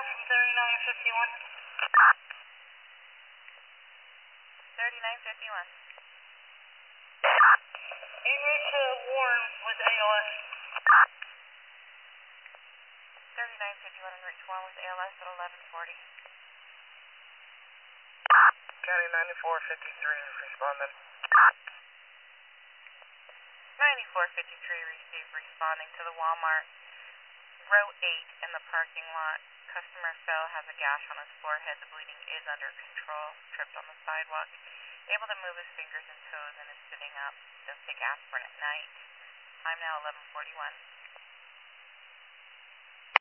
from 3951. 3951. Enrich Warren with ALS. 3951 and reach 1 with ALS at 1140. County 9453, responding. 9453 received, responding to the Walmart, row 8 in the parking lot. Customer fell, has a gash on his forehead. The bleeding is under control. Tripped on the sidewalk. Able to move his fingers and toes and is sitting up. Does take aspirin at night. Time now 11:41.